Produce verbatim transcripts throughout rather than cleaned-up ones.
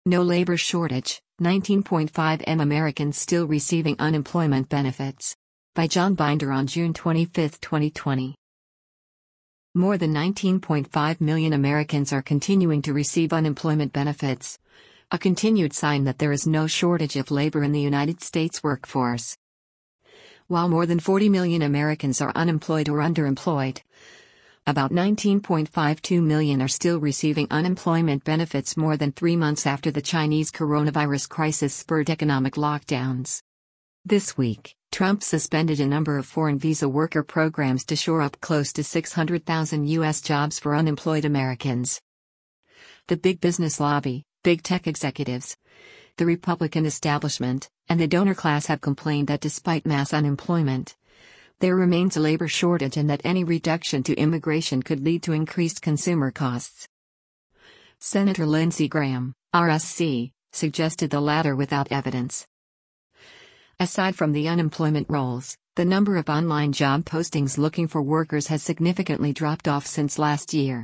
No labor shortage, nineteen point five million Americans still receiving unemployment benefits. By John Binder on June twenty-fifth, twenty twenty. More than nineteen point five million Americans are continuing to receive unemployment benefits, a continued sign that there is no shortage of labor in the United States workforce. While more than forty million Americans are unemployed or underemployed, about nineteen point five two million are still receiving unemployment benefits more than three months after the Chinese coronavirus crisis spurred economic lockdowns. This week, Trump suspended a number of foreign visa worker programs to shore up close to six hundred thousand U S jobs for unemployed Americans. The big business lobby, big tech executives, the Republican establishment, and the donor class have complained that despite mass unemployment, there remains a labor shortage and that any reduction to immigration could lead to increased consumer costs. Senator Lindsey Graham, R S C, suggested the latter without evidence. Aside from the unemployment rolls, the number of online job postings looking for workers has significantly dropped off since last year.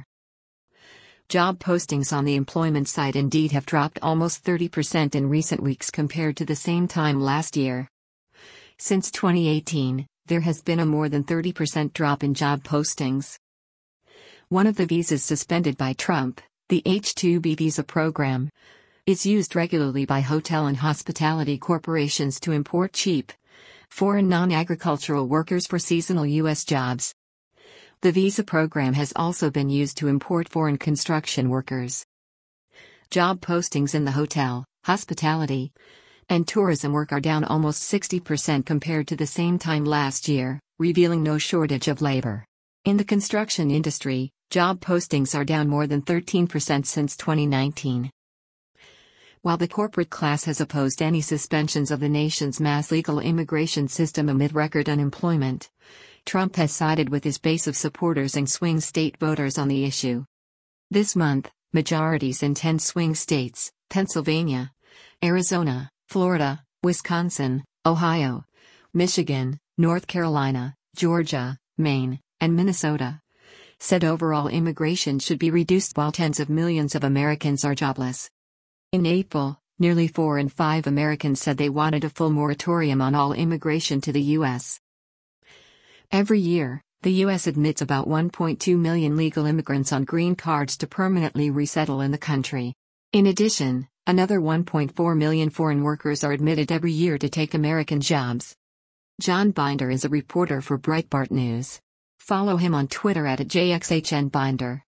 Job postings on the employment site Indeed have dropped almost thirty percent in recent weeks compared to the same time last year. Since twenty eighteen, there has been a more than thirty percent drop in job postings. One of the visas suspended by Trump, the H two B visa program, is used regularly by hotel and hospitality corporations to import cheap, foreign non-agricultural workers for seasonal U S jobs. The visa program has also been used to import foreign construction workers. Job postings in the hotel, hospitality, and tourism work are down almost sixty percent compared to the same time last year, revealing no shortage of labor. In the construction industry, job postings are down more than thirteen percent since twenty nineteen. While the corporate class has opposed any suspensions of the nation's mass legal immigration system amid record unemployment, Trump has sided with his base of supporters and swing state voters on the issue. This month, majorities in ten swing states, Pennsylvania, Arizona, Florida, Wisconsin, Ohio, Michigan, North Carolina, Georgia, Maine, and Minnesota, said overall immigration should be reduced while tens of millions of Americans are jobless. In April, nearly four in five Americans said they wanted a full moratorium on all immigration to the U S. Every year, the U S admits about one point two million legal immigrants on green cards to permanently resettle in the country. In addition, another one point four million foreign workers are admitted every year to take American jobs. John Binder is a reporter for Breitbart News. Follow him on Twitter at J X H N Binder.